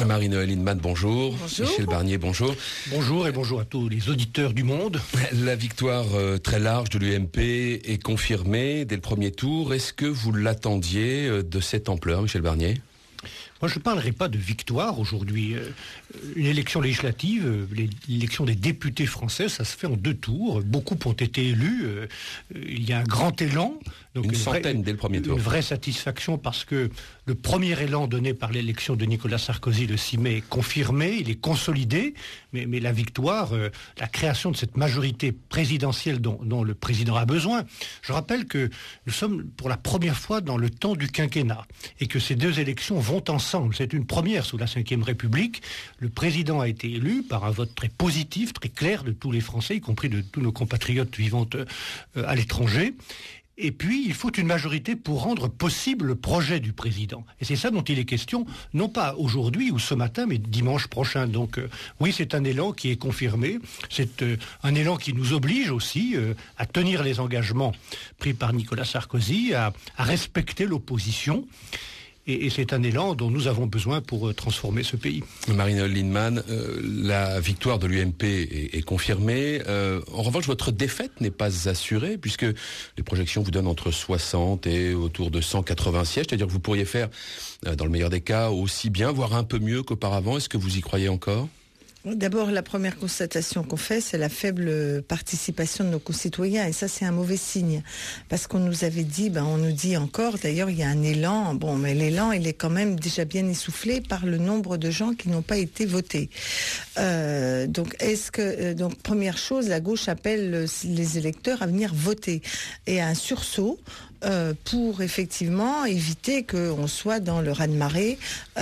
Marie-Noëlle Lienemann, bonjour. Bonjour. Michel Barnier, bonjour. Bonjour et bonjour à tous les auditeurs du monde. La victoire très large de l'UMP est confirmée dès le premier tour. Est-ce que vous l'attendiez de cette ampleur, Michel Barnier ? Moi, je ne parlerai pas de victoire aujourd'hui. Une élection législative, l'élection des députés français, ça se fait en 2 tours. Beaucoup ont été élus. Il y a un grand élan. Donc une centaine dès le premier tour. Une vraie satisfaction parce que le premier élan donné par l'élection de Nicolas Sarkozy le 6 mai est confirmé, il est consolidé. Mais la victoire, la création de cette majorité présidentielle dont le président a besoin. Je rappelle que nous sommes pour la première fois dans le temps du quinquennat et que ces 2 élections vont ensemble. C'est une première sous la Ve République. Le président a été élu par un vote très positif, très clair de tous les Français, y compris de tous nos compatriotes vivant à l'étranger. Et puis, il faut une majorité pour rendre possible le projet du président. Et c'est ça dont il est question, non pas aujourd'hui ou ce matin, mais dimanche prochain. Donc, oui, c'est un élan qui est confirmé. C'est un élan qui nous oblige aussi à tenir les engagements pris par Nicolas Sarkozy, à respecter l'opposition. Et c'est un élan dont nous avons besoin pour transformer ce pays. Marie-Noëlle Lienemann, la victoire de l'UMP est confirmée. En revanche, votre défaite n'est pas assurée, puisque les projections vous donnent entre 60 et autour de 180 sièges. C'est-à-dire que vous pourriez faire, dans le meilleur des cas, aussi bien, voire un peu mieux qu'auparavant. Est-ce que vous y croyez encore ? D'abord, la première constatation qu'on fait, c'est la faible participation de nos concitoyens. Et ça, c'est un mauvais signe. Parce qu'on nous avait dit, on nous dit encore, d'ailleurs, il y a un élan. Bon, mais l'élan, il est quand même déjà bien essoufflé par le nombre de gens qui n'ont pas été votés. Donc, première chose, la gauche appelle les électeurs à venir voter. Et un sursaut pour effectivement éviter qu'on soit dans le raz-de-marée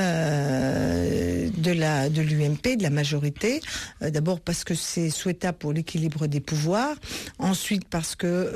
de l'UMP, de la majorité. D'abord parce que c'est souhaitable pour l'équilibre des pouvoirs. Ensuite parce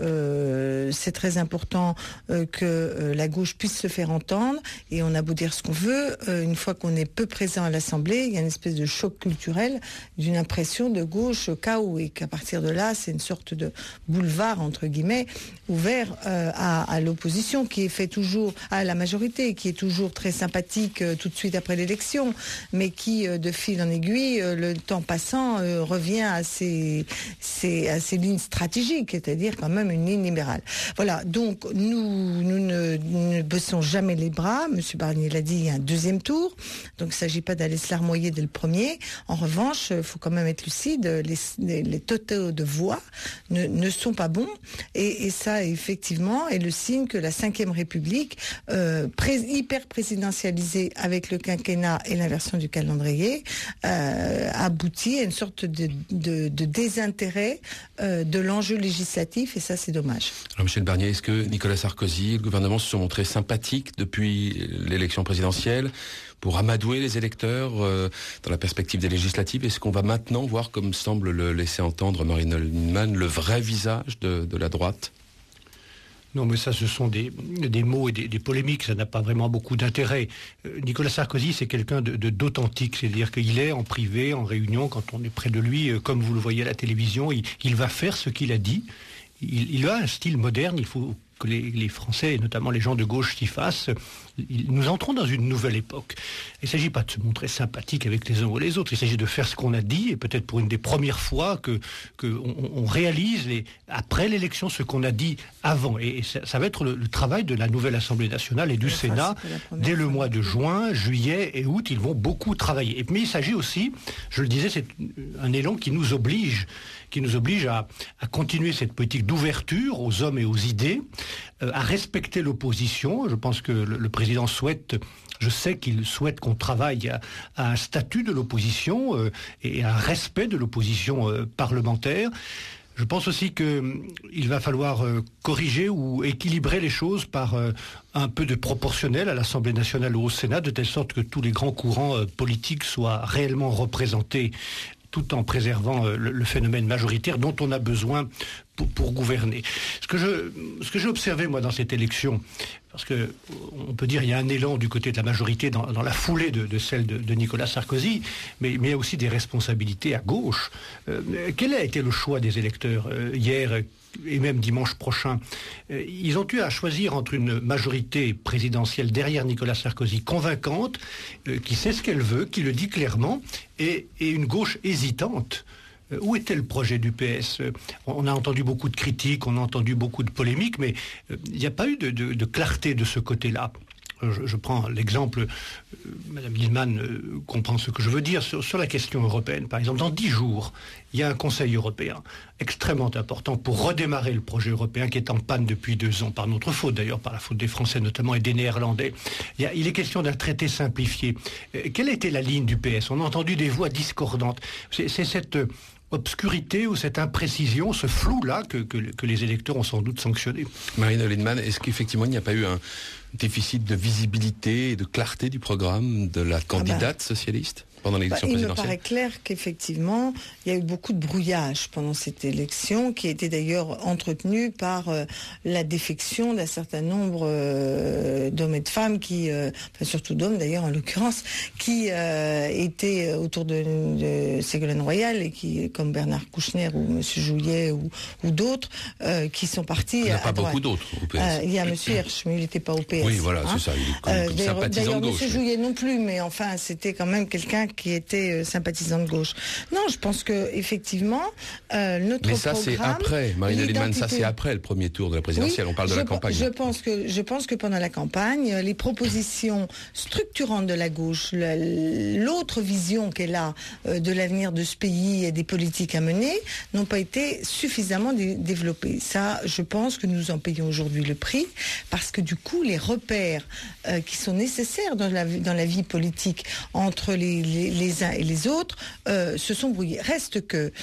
que c'est très important que la gauche puisse se faire entendre. Et on a beau dire ce qu'on veut, une fois qu'on est peu présent à l'Assemblée, il y a une espèce de choc culturel, d'une impression de gauche chaos. Et qu'à partir de là, c'est une sorte de boulevard, entre guillemets, ouvert à l'opposition, qui est fait toujours à la majorité, qui est toujours très sympathique tout de suite après l'élection, mais qui, de fil en aiguille, le temps passant, revient à ses lignes stratégiques, c'est-à-dire quand même une ligne libérale. Voilà, donc nous ne baissons jamais les bras. Monsieur Barnier l'a dit, il y a un 2e tour, donc il ne s'agit pas d'aller se larmoyer dès le premier. En revanche, il faut quand même être lucide, les totaux de voix ne sont pas bons, et ça, effectivement, est le signe que la Ve République, hyper présidentialisée avec le quinquennat et l'inversion du calendrier, aboutit à une sorte de désintérêt de l'enjeu législatif, et ça, c'est dommage. Alors, Michel Barnier, est-ce que Nicolas Sarkozy et le gouvernement se sont montrés sympathiques depuis l'élection présidentielle pour amadouer les électeurs dans la perspective des législatives? Est-ce qu'on va maintenant voir, comme semble le laisser entendre Marie-Noëlle Lienemann, le vrai visage de la droite ? Non, mais ça, ce sont des mots et des polémiques, ça n'a pas vraiment beaucoup d'intérêt. Nicolas Sarkozy, c'est quelqu'un d'authentique, c'est-à-dire qu'il est en privé, en réunion, quand on est près de lui, comme vous le voyez à la télévision, il va faire ce qu'il a dit. Il a un style moderne, il faut que les Français, et notamment les gens de gauche, s'y fassent. Nous entrons dans une nouvelle époque. Il ne s'agit pas de se montrer sympathique avec les uns ou les autres, il s'agit de faire ce qu'on a dit, et peut-être pour une des premières fois qu'on réalise après l'élection ce qu'on a dit avant. Et ça va être le travail de la nouvelle Assemblée nationale et du Sénat. Dès le mois de juin, juillet et août, ils vont beaucoup travailler. Mais il s'agit aussi, je le disais, c'est un élan qui nous oblige à continuer cette politique d'ouverture aux hommes et aux idées, à respecter l'opposition. Je pense que le président je sais qu'il souhaite qu'on travaille à un statut de l'opposition et à un respect de l'opposition parlementaire. Je pense aussi qu'il va falloir corriger ou équilibrer les choses par un peu de proportionnel à l'Assemblée nationale ou au Sénat, de telle sorte que tous les grands courants politiques soient réellement représentés, tout en préservant le phénomène majoritaire dont on a besoin pour gouverner. Ce que j'ai observé, moi, dans cette élection, parce que on peut dire qu'il y a un élan du côté de la majorité dans la foulée de celle de Nicolas Sarkozy, mais il y a aussi des responsabilités à gauche. Quel a été le choix des électeurs hier et même dimanche prochain? Ils ont eu à choisir entre une majorité présidentielle derrière Nicolas Sarkozy convaincante, qui sait ce qu'elle veut, qui le dit clairement, et une gauche hésitante. Où était le projet du PS? On a entendu beaucoup de critiques, on a entendu beaucoup de polémiques, mais il n'y a pas eu de clarté de ce côté-là. Je prends l'exemple, Mme Lienemann comprend ce que je veux dire, sur la question européenne. Par exemple, dans 10 jours, il y a un Conseil européen extrêmement important pour redémarrer le projet européen qui est en panne depuis 2 ans, par notre faute d'ailleurs, par la faute des Français notamment et des Néerlandais. Il est question d'un traité simplifié. Quelle était la ligne du PS? On a entendu des voix discordantes. C'est cette obscurité ou cette imprécision, ce flou-là que les électeurs ont sans doute sanctionné. Marine Lienemann, est-ce qu'effectivement il n'y a pas eu un déficit de visibilité et de clarté du programme de la candidate socialiste pendant l'élection présidentielle? Il me paraît clair qu'effectivement, il y a eu beaucoup de brouillage pendant cette élection, qui a été d'ailleurs entretenue par la défection d'un certain nombre d'hommes et de femmes, surtout d'hommes d'ailleurs en l'occurrence, qui étaient autour de Ségolène Royal et qui, comme Bernard Kouchner ou M. Jouyet ou d'autres, qui sont partis. Il n'y a pas beaucoup d'autres au PS. Il y a M. Hirsch, mais il n'était pas au PS. Oui, voilà, c'est ça. Il est comme sympathisant de gauche. D'ailleurs, M. Jouyet non plus, mais enfin, c'était quand même quelqu'un qui était sympathisant de gauche. Non, je pense que effectivement, notre programme... Mais ça, c'est après, Marine Lienemann, ça c'est après le premier tour de la présidentielle. Oui, on parle de la campagne. Je pense que pendant la campagne, les propositions structurantes de la gauche, l'autre vision qu'elle a de l'avenir de ce pays et des politiques à mener, n'ont pas été suffisamment développées. Ça, je pense que nous en payons aujourd'hui le prix, parce que du coup, les repères qui sont nécessaires dans la vie politique entre les uns et les autres se sont brouillés. Reste que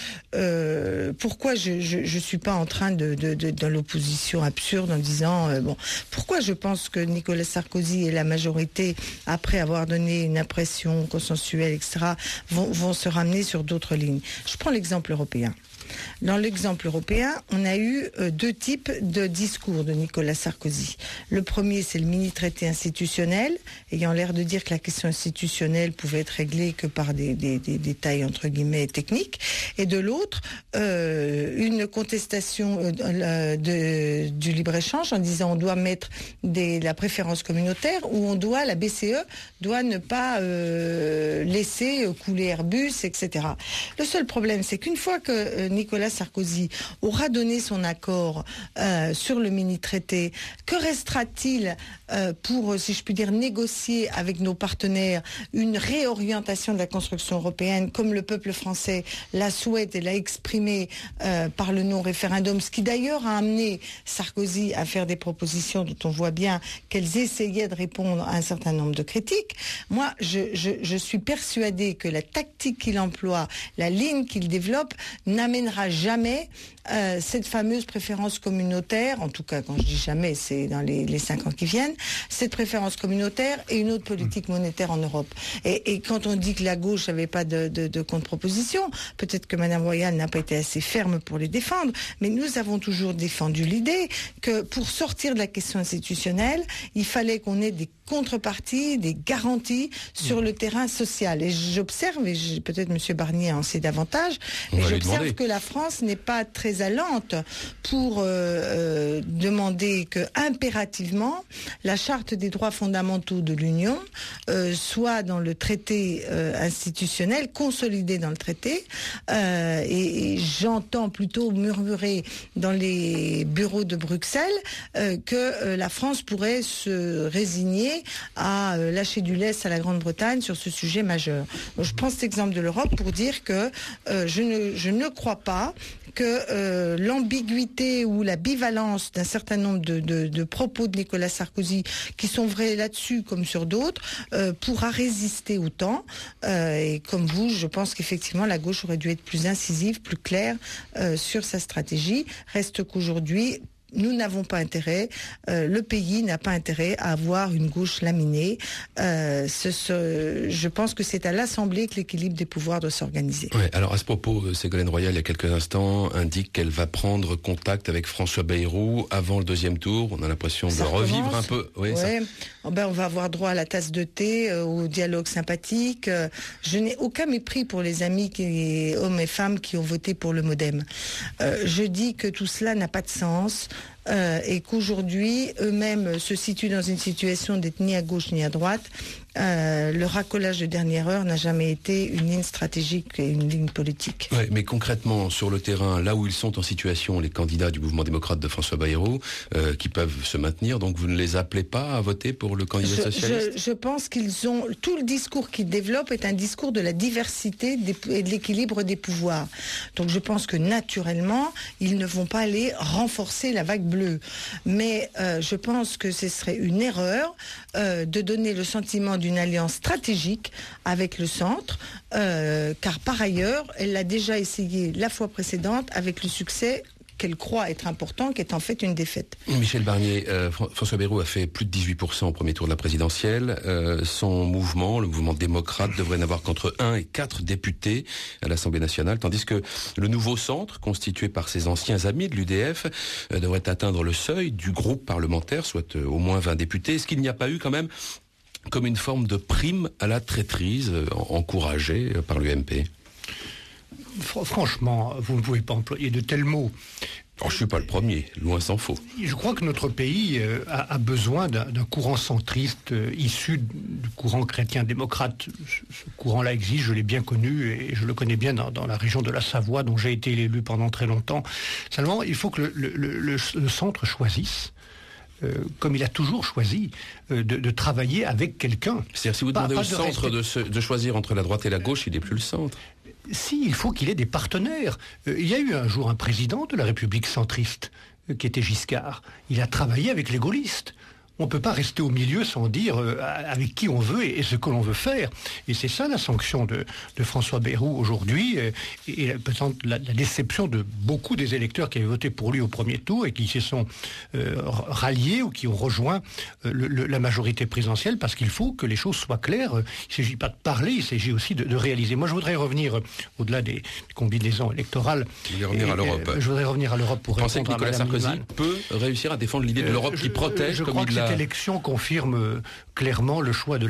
pourquoi je suis pas en train dans l'opposition absurde en disant pourquoi je pense que Nicolas Sarkozy et la majorité, après avoir donné une impression consensuelle, etc., vont se ramener sur d'autres lignes. Je prends l'exemple européen. Dans l'exemple européen, on a eu 2 types de discours de Nicolas Sarkozy. Le premier, c'est le mini-traité institutionnel, ayant l'air de dire que la question institutionnelle pouvait être réglée que par des détails entre guillemets techniques. Et de l'autre, une contestation du libre-échange en disant on doit mettre la préférence communautaire ou la BCE doit ne pas laisser couler Airbus, etc. Le seul problème, c'est qu'une fois que Nicolas Sarkozy aura donné son accord sur le mini-traité, que restera-t-il pour, si je puis dire, négocier avec nos partenaires une réorientation de la construction européenne comme le peuple français la souhaite et l'a exprimé par le non-référendum, ce qui d'ailleurs a amené Sarkozy à faire des propositions dont on voit bien qu'elles essayaient de répondre à un certain nombre de critiques. Moi, je suis persuadée que la tactique qu'il emploie, la ligne qu'il développe, n'amènera jamais cette fameuse préférence communautaire, en tout cas quand je dis jamais, c'est dans les 5 ans qui viennent, cette préférence communautaire et une autre politique monétaire en Europe. Et quand on dit que la gauche n'avait pas de contre-proposition, peut-être que Mme Royal n'a pas été assez ferme pour les défendre, mais nous avons toujours défendu l'idée que pour sortir de la question institutionnelle, il fallait qu'on ait des contreparties, des garanties sur le terrain social. Et j'observe, et peut-être M. Barnier en sait davantage, mais j'observe que la France n'est pas très allante pour demander que impérativement la charte des droits fondamentaux de l'Union soit dans le traité institutionnel, consolidée dans le traité, et j'entends plutôt murmurer dans les bureaux de Bruxelles que la France pourrait se résigner à lâcher du lest à la Grande-Bretagne sur ce sujet majeur. Donc, je prends cet exemple de l'Europe pour dire que je ne crois pas que l'ambiguïté ou la bivalence d'un certain nombre de propos de Nicolas Sarkozy, qui sont vrais là-dessus comme sur d'autres, pourra résister au temps. Et comme vous, je pense qu'effectivement la gauche aurait dû être plus incisive, plus claire sur sa stratégie. Reste qu'aujourd'hui, nous n'avons pas intérêt, le pays n'a pas intérêt à avoir une gauche laminée. Je pense que c'est à l'Assemblée que l'équilibre des pouvoirs doit s'organiser. Ouais, alors à ce propos, Ségolène Royal, il y a quelques instants, indique qu'elle va prendre contact avec François Bayrou avant le deuxième tour. On a l'impression de revivre un peu. Oui, ouais. On va avoir droit à la tasse de thé, au dialogue sympathique. Je n'ai aucun mépris pour les amis, hommes et femmes, qui ont voté pour le MoDem. Je dis que tout cela n'a pas de sens. Et qu'aujourd'hui, eux-mêmes se situent dans une situation d'être ni à gauche ni à droite. Le racolage de dernière heure n'a jamais été une ligne stratégique et une ligne politique. Ouais, mais concrètement, sur le terrain, là où ils sont en situation, les candidats du mouvement démocrate de François Bayrou, qui peuvent se maintenir, donc vous ne les appelez pas à voter pour le candidat socialiste ? Je pense qu'ils ont... Tout le discours qu'ils développent est un discours de la diversité et de l'équilibre des pouvoirs. Donc je pense que naturellement, ils ne vont pas aller renforcer la vague bleue. Mais je pense que ce serait une erreur de donner le sentiment d'une alliance stratégique avec le centre, car par ailleurs, elle l'a déjà essayé la fois précédente avec le succès qu'elle croit être important, qui est en fait une défaite. Michel Barnier, François Bayrou a fait plus de 18% au premier tour de la présidentielle. Son mouvement, le mouvement démocrate, devrait n'avoir qu'entre 1 et 4 députés à l'Assemblée nationale, tandis que le nouveau centre, constitué par ses anciens amis de l'UDF, devrait atteindre le seuil du groupe parlementaire, soit au moins 20 députés. Est-ce qu'il n'y a pas eu quand même comme une forme de prime à la traîtrise encouragée par l'UMP ? Franchement, vous ne pouvez pas employer de tels mots. Alors, je ne suis pas le premier, loin s'en faut. Je crois que notre pays a besoin d'un courant centriste issu du courant chrétien-démocrate. Ce courant-là existe, je l'ai bien connu et je le connais bien dans la région de la Savoie, dont j'ai été élu pendant très longtemps. Seulement, il faut que le centre choisisse, comme il a toujours choisi, de travailler avec quelqu'un. C'est-à-dire, si vous demandez au centre de choisir entre la droite et la gauche, il n'est plus le centre. Si, il faut qu'il ait des partenaires. Il y a eu un jour un président de la République centriste, qui était Giscard. Il a travaillé avec les gaullistes. On ne peut pas rester au milieu sans dire avec qui on veut et ce que l'on veut faire. Et c'est ça la sanction de François Bayrou aujourd'hui, et peut-être la déception de beaucoup des électeurs qui avaient voté pour lui au premier tour et qui se sont ralliés ou qui ont rejoint la majorité présidentielle, parce qu'il faut que les choses soient claires. Il ne s'agit pas de parler, il s'agit aussi de réaliser. Moi, je voudrais revenir au-delà des combinaisons électorales. Je voudrais revenir à l'Europe pour répondre à Nicolas Sarkozy peut réussir à défendre l'idée de l'Europe qui protège, comme il l'a... Cette élection confirme clairement le choix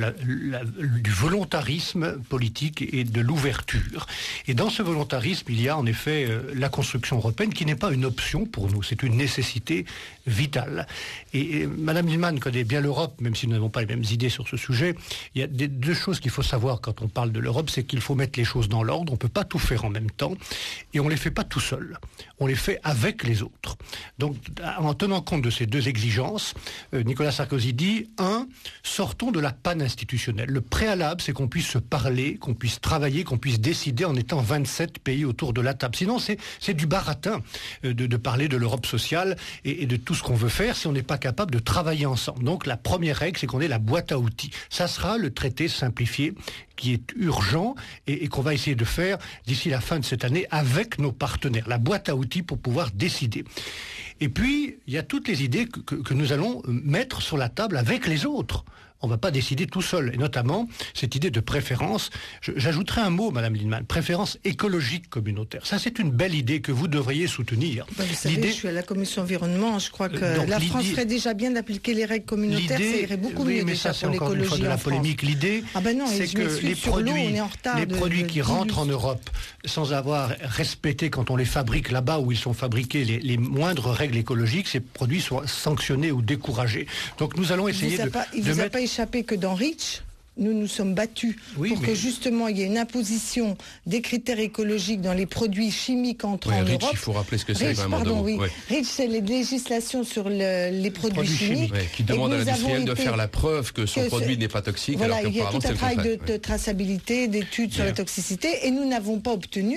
du volontarisme politique et de l'ouverture. Et dans ce volontarisme, il y a en effet la construction européenne qui n'est pas une option pour nous, c'est une nécessité vitale. Et Madame Lienemann connaît bien l'Europe, même si nous n'avons pas les mêmes idées sur ce sujet. Il y a deux choses qu'il faut savoir quand on parle de l'Europe, c'est qu'il faut mettre les choses dans l'ordre, on ne peut pas tout faire en même temps, et on ne les fait pas tout seul, on les fait avec les autres. Donc, en tenant compte de ces deux exigences, Nicolas Sarkozy dit, sortons de la panne institutionnelle. Le préalable, c'est qu'on puisse se parler, qu'on puisse travailler, qu'on puisse décider en étant 27 pays autour de la table. Sinon, c'est du baratin de parler de l'Europe sociale et de tout ce qu'on veut faire si on n'est pas capable de travailler ensemble. Donc, la première règle, c'est qu'on ait la boîte à outils. Ça sera le traité simplifié qui est urgent et qu'on va essayer de faire d'ici la fin de cette année avec nos partenaires. La boîte à outils pour pouvoir décider. Et puis, il y a toutes les idées que nous allons mettre sur la table avec les autres. On ne va pas décider tout seul. Et notamment, cette idée de préférence, j'ajouterai un mot, Madame Lienemann, préférence écologique communautaire. Ça, c'est une belle idée que vous devriez soutenir. Vous savez, je suis à la commission environnement. Je crois que la France ferait déjà bien d'appliquer les règles communautaires. Ça irait beaucoup mieux déjà pour l'écologie en France. De la polémique. L'idée, c'est que les produits qui rentrent en Europe sans avoir respecté, quand on les fabrique là-bas où ils sont fabriqués, les moindres règles écologiques, ces produits soient sanctionnés ou découragés. Donc nous allons essayer de mettre... échappé que dans REACH, nous sommes battus pour que justement il y ait une imposition des critères écologiques dans les produits chimiques entrant en Europe. Il faut rappeler ce que c'est. REACH, c'est les législations sur les produits chimiques. Qui demandent à l'industriel de faire la preuve que son produit n'est pas toxique. Voilà, il y a tout un travail de traçabilité, d'études sur la toxicité, et nous n'avons pas obtenu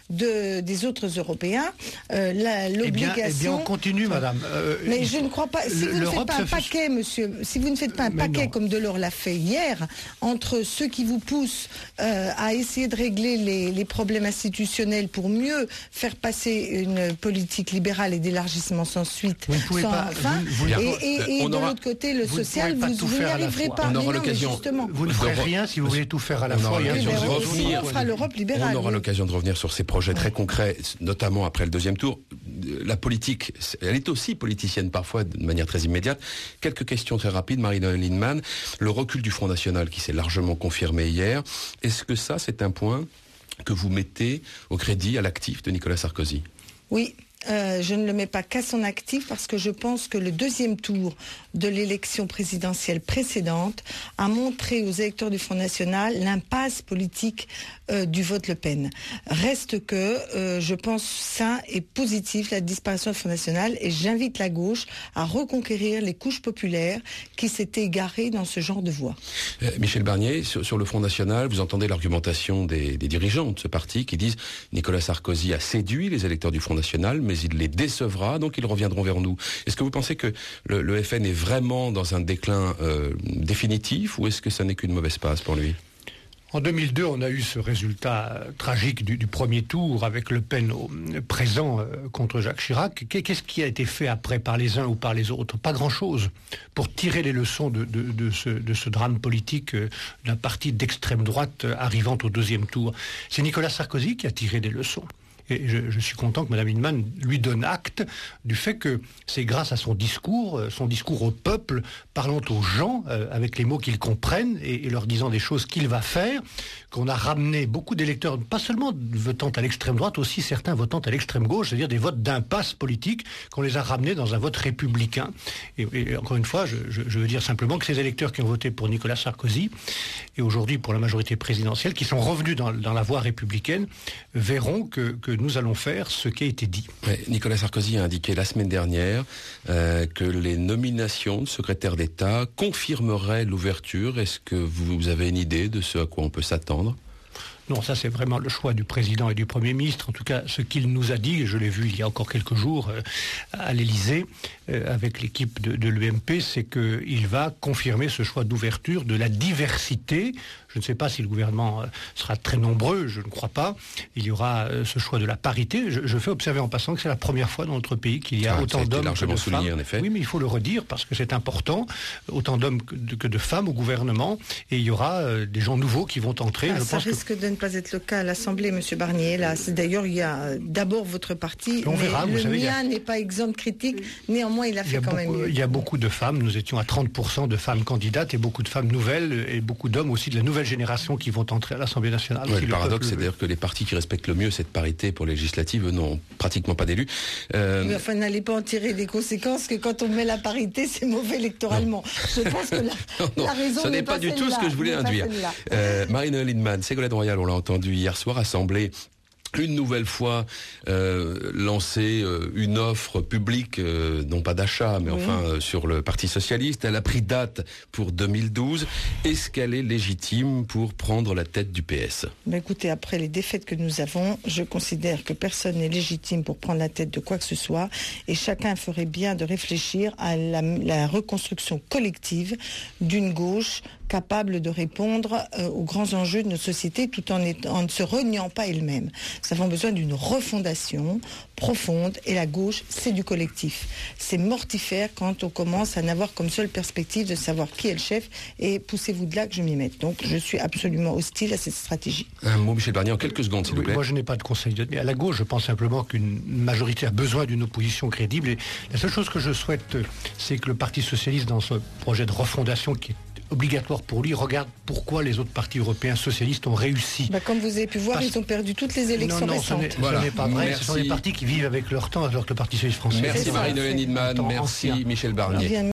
des autres Européens l'obligation... Eh bien, on continue, madame. Mais je ne crois pas... Si vous ne faites pas un paquet, monsieur, si vous ne faites pas un paquet comme Delors l'a fait hier, entre ceux qui vous poussent à essayer de régler les problèmes institutionnels pour mieux faire passer une politique libérale et d'élargissement sans suite, sans fin, et de l'autre côté, le social, vous n'y arriverez pas. On aura l'occasion. Vous ne ferez rien si vous voulez tout faire à la fois. On fera l'Europe libérale. On aura l'occasion de revenir sur ces projets très concrets, notamment après le deuxième tour. La politique, elle est aussi politicienne parfois de manière très immédiate. Quelques questions très rapides, Marie-Noëlle Lienemann. Le recul du Front National qui s'est largement confirmé hier, est-ce que ça, c'est un point que vous mettez au crédit, à l'actif de Nicolas Sarkozy? Oui. Je ne le mets pas qu'à son actif parce que je pense que le deuxième tour de l'élection présidentielle précédente a montré aux électeurs du Front National l'impasse politique du vote Le Pen. Reste que je pense sain et positif la disparition du Front National et j'invite la gauche à reconquérir les couches populaires qui s'étaient égarées dans ce genre de voix. Michel Barnier, sur le Front National, vous entendez l'argumentation des dirigeants de ce parti qui disent Nicolas Sarkozy a séduit les électeurs du Front National, mais il les décevra, donc ils reviendront vers nous. Est-ce que vous pensez que le FN est vraiment dans un déclin définitif ou est-ce que ça n'est qu'une mauvaise passe pour lui? En 2002, on a eu ce résultat tragique du premier tour avec Le Pen présent contre Jacques Chirac. Qu'est-ce qui a été fait après par les uns ou par les autres? Pas grand-chose pour tirer les leçons de ce drame politique d'un parti d'extrême droite arrivant au deuxième tour. C'est Nicolas Sarkozy qui a tiré des leçons. Et je suis content que Mme Lienemann lui donne acte du fait que c'est grâce à son discours au peuple, parlant aux gens avec les mots qu'ils comprennent et leur disant des choses qu'il va faire, qu'on a ramené beaucoup d'électeurs, pas seulement votant à l'extrême droite, aussi certains votant à l'extrême gauche, c'est-à-dire des votes d'impasse politique, qu'on les a ramenés dans un vote républicain. Et encore une fois, je veux dire simplement que ces électeurs qui ont voté pour Nicolas Sarkozy, et aujourd'hui pour la majorité présidentielle, qui sont revenus dans la voie républicaine, verront que nous allons faire ce qui a été dit. Ouais, Nicolas Sarkozy a indiqué la semaine dernière que les nominations de secrétaire d'État confirmeraient l'ouverture. Est-ce que vous avez une idée de ce à quoi on peut s'attendre ? Non, ça c'est vraiment le choix du président et du Premier ministre. En tout cas, ce qu'il nous a dit, je l'ai vu il y a encore quelques jours à l'Élysée, avec l'équipe de l'UMP, c'est qu'il va confirmer ce choix d'ouverture de la diversité. Je ne sais pas si le gouvernement sera très nombreux, je ne crois pas. Il y aura ce choix de la parité. Je fais observer en passant que c'est la première fois dans notre pays qu'il y a autant d'hommes que de femmes. En effet. Oui, mais il faut le redire parce que c'est important. Autant d'hommes que de femmes au gouvernement. Et il y aura des gens nouveaux qui vont entrer. Ça risque de ne pas être le cas à l'Assemblée, M. Barnier. Là, d'ailleurs, il y a d'abord votre parti, on verra, le mien n'est pas exempt de critique. Néanmoins, il a fait quand même mieux. Il y a beaucoup de femmes. Nous étions à 30% de femmes candidates et beaucoup de femmes nouvelles et beaucoup d'hommes aussi de la nouvelle génération qui vont entrer à l'Assemblée nationale. Ouais, le paradoxe, c'est d'ailleurs que les partis qui respectent le mieux cette parité pour les législatives n'ont pratiquement pas d'élus. Mais enfin, n'allez pas en tirer des conséquences que quand on met la parité, c'est mauvais électoralement. Je pense que la raison ce n'est pas du tout ce que je voulais induire. Marie-Noëlle Lienemann, Ségolène Royal, on l'a entendu hier soir, assemblée. Une nouvelle fois lancé une offre publique, non pas d'achat, mais enfin sur le Parti Socialiste. Elle a pris date pour 2012. Est-ce qu'elle est légitime pour prendre la tête du PS ? Ben écoutez, après les défaites que nous avons, je considère que personne n'est légitime pour prendre la tête de quoi que ce soit. Et chacun ferait bien de réfléchir à la reconstruction collective d'une gauche capable de répondre aux grands enjeux de notre société tout en ne se reniant pas elle-même. Nous avons besoin d'une refondation profonde et la gauche, c'est du collectif. C'est mortifère quand on commence à n'avoir comme seule perspective de savoir qui est le chef et poussez-vous de là que je m'y mette. Donc je suis absolument hostile à cette stratégie. Un mot, Michel Barnier, en quelques secondes, s'il vous plaît. Moi, je n'ai pas de conseil. À la gauche, je pense simplement qu'une majorité a besoin d'une opposition crédible. Et la seule chose que je souhaite, c'est que le Parti Socialiste, dans ce projet de refondation qui est obligatoire pour lui, regarde pourquoi les autres partis européens socialistes ont réussi. Comme vous avez pu voir, ils ont perdu toutes les élections récentes. Ce n'est pas vrai. Merci. Ce sont des partis qui vivent avec leur temps, alors que le Parti Socialiste français. Merci Marie-Noëlle Lienemann, merci Michel Barnier.